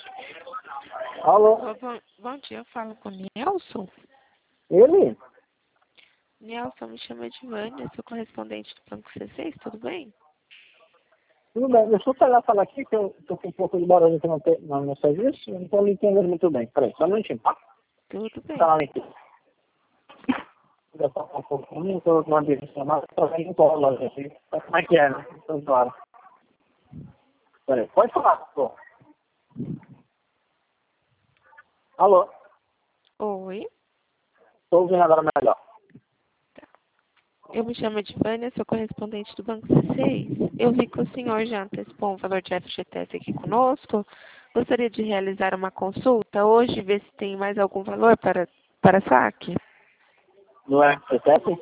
Alô? Ô, bom dia, eu falo com o Nelson. Ele? Nelson, me chama de Vânia, sou correspondente do Banco C6, tudo bem? Tudo bem, deixa eu pegar falar aqui que eu tô com um pouco de barulho aqui no meu serviço, eu não tô me entendendo muito bem. Peraí, só um minutinho, tá? Tudo bem. Tá lá aqui. Já tá um pouquinho, tô numa direcionada, tô vendo em loja aqui. Como é que é, né? Então, claro. Peraí, pode falar, pô. Alô? Oi, Tô ouvindo agora melhor. eu me chamo de Vânia, sou correspondente do Banco C6. Eu vi que o senhor já antecipou um valor de FGTS aqui conosco. Gostaria de realizar uma consulta hoje, ver se tem mais algum valor para saque. No FGTS?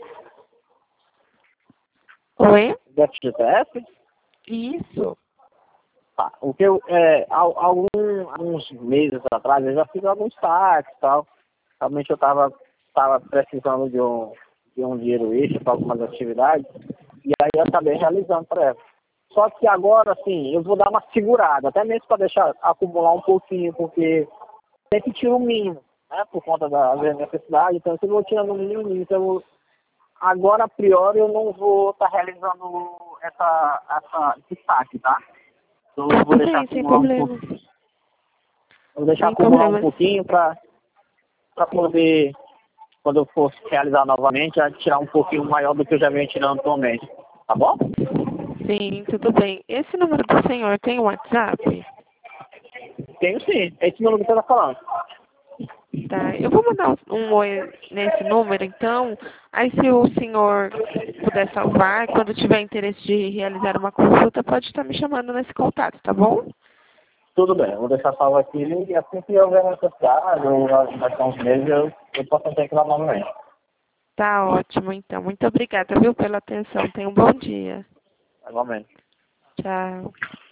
Oi? Do FGTS? Isso. Tá, o que eu, alguns meses atrás, eu já fiz alguns saques e tal. Realmente eu tava precisando de um dinheiro extra para algumas atividades, e aí eu acabei realizando para ela. Só que agora, assim, eu vou dar uma segurada, até mesmo para deixar acumular um pouquinho, porque sempre tiro o mínimo, né, por conta da necessidade, então eu vou tirando o mínimo, então agora, a priori, eu não vou estar realizando esse saque, tá? Então eu vou Tudo deixar bem, sem acumular um problemas. pouquinho, vou deixar Sem acumular um problemas. pouquinho para poder, quando eu for realizar novamente, a tirar um pouquinho maior do que eu já venho tirando atualmente. Tá bom? Sim, tudo bem. Esse número do senhor tem WhatsApp? Tenho sim. É esse número que você está falando. Tá, eu vou mandar um oi nesse número, então. Aí, se o senhor puder salvar, quando tiver interesse de realizar uma consulta, pode estar me chamando nesse contato, tá bom? Tudo bem, eu vou deixar salvo aqui e assim que eu ver necessidade, ou daqui a uns meses, eu posso ter que lá novamente. Tá ótimo, então. Muito obrigada, viu, pela atenção. Tenha um bom dia. Igualmente. Tchau.